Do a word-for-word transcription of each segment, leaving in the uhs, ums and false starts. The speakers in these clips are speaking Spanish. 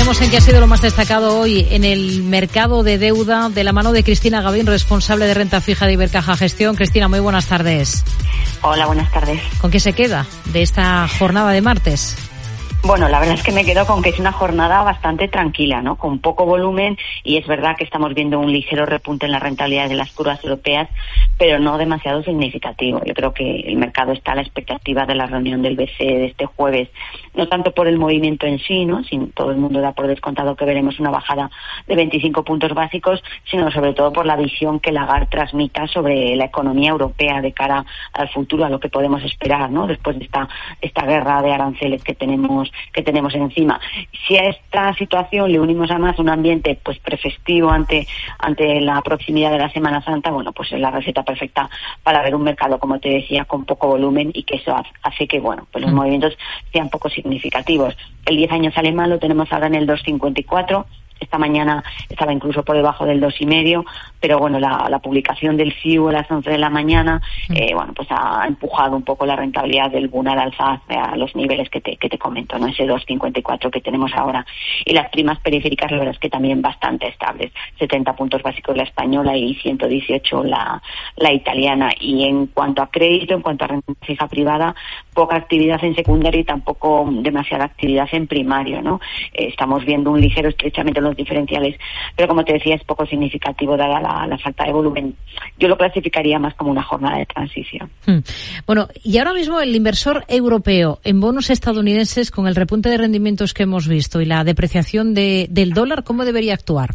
Entremos en qué ha sido lo más destacado hoy en el mercado de deuda, de la mano de Cristina Gavín, responsable de renta fija de Ibercaja Gestión. Cristina, muy buenas tardes. Hola, buenas tardes. ¿Con qué se queda de esta jornada de martes? Bueno, la verdad es que me quedo con que es una jornada bastante tranquila, ¿no? Con poco volumen, y es verdad que estamos viendo un ligero repunte en la rentabilidad de las curvas europeas, pero no demasiado significativo. Yo creo que el mercado está a la expectativa de la reunión del B C E de este jueves, no tanto por el movimiento en sí, ¿no? Sin todo el mundo da por descontado que veremos una bajada de veinticinco puntos básicos, sino sobre todo por la visión que Lagarde transmita sobre la economía europea de cara al futuro, a lo que podemos esperar, ¿no? Después de esta esta guerra de aranceles que tenemos que tenemos encima. Si a esta situación le unimos además un ambiente pues prefestivo ante ante la proximidad de la Semana Santa, bueno, pues es la receta perfecta para ver un mercado, como te decía, con poco volumen, y que eso hace que, bueno, pues los mm. movimientos sean poco significativos. El diez años alemán lo tenemos ahora en el dos coma cincuenta y cuatro. Esta mañana estaba incluso por debajo del dos y medio, pero bueno, la, la publicación del C I U a las once de la mañana, eh, bueno, pues ha empujado un poco la rentabilidad del Bund al alza a los niveles que te, que te comento, ¿no? Ese dos coma cincuenta y cuatro que tenemos ahora. Y las primas periféricas, la verdad es que también bastante estables. setenta puntos básicos la española y ciento dieciocho la, la italiana. Y en cuanto a crédito, en cuanto a renta fija privada, poca actividad en secundario y tampoco demasiada actividad en primario, ¿no? Eh, estamos viendo un ligero estrechamiento los diferenciales, pero como te decía, es poco significativo dada la, la falta de volumen. Yo lo clasificaría más como una jornada de transición. Hmm. Bueno, y ahora mismo el inversor europeo en bonos estadounidenses, con el repunte de rendimientos que hemos visto y la depreciación de, del dólar, ¿cómo debería actuar?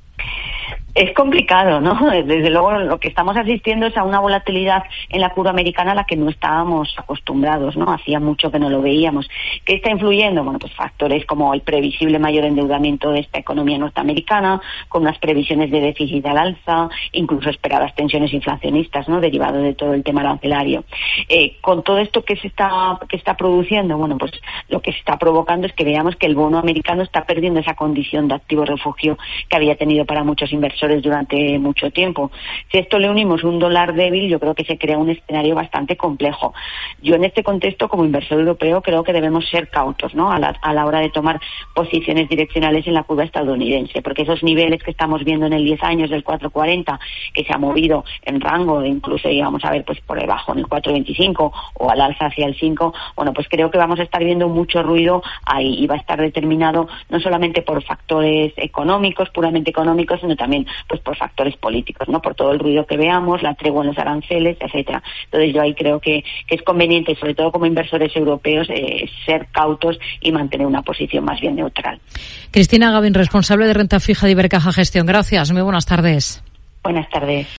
Es complicado, ¿no? Desde luego lo que estamos asistiendo es a una volatilidad en la curva americana a la que no estábamos acostumbrados, ¿no? Hacía mucho que no lo veíamos. ¿Qué está influyendo? Bueno, pues factores como el previsible mayor endeudamiento de esta economía norteamericana, con unas previsiones de déficit al alza, incluso esperadas tensiones inflacionistas, ¿no? Derivado de todo el tema arancelario. Eh, con todo esto que se está que está produciendo, bueno, pues lo que se está provocando es que veamos que el bono americano está perdiendo esa condición de activo refugio que había tenido para muchos inversores durante mucho tiempo. Si a esto le unimos un dólar débil, yo creo que se crea un escenario bastante complejo. Yo en este contexto, como inversor europeo, creo que debemos ser cautos, ¿no? A la, a la hora de tomar posiciones direccionales en la curva estadounidense, porque esos niveles que estamos viendo en el diez años del cuatro cuarenta, que se ha movido en rango, incluso íbamos a ver pues por debajo en el cuatro veinticinco o al alza hacia el cinco, bueno, pues creo que vamos a estar viendo mucho ruido ahí, y va a estar determinado no solamente por factores económicos, puramente económicos, sino también pues por factores políticos, ¿no? Por todo el ruido que veamos, la tregua en los aranceles, etcétera. Entonces yo ahí creo que, que es conveniente, sobre todo como inversores europeos, eh, ser cautos y mantener una posición más bien neutral. Cristina Gavín, responsable de renta fija de Ibercaja Gestión. Gracias, muy buenas tardes. Buenas tardes.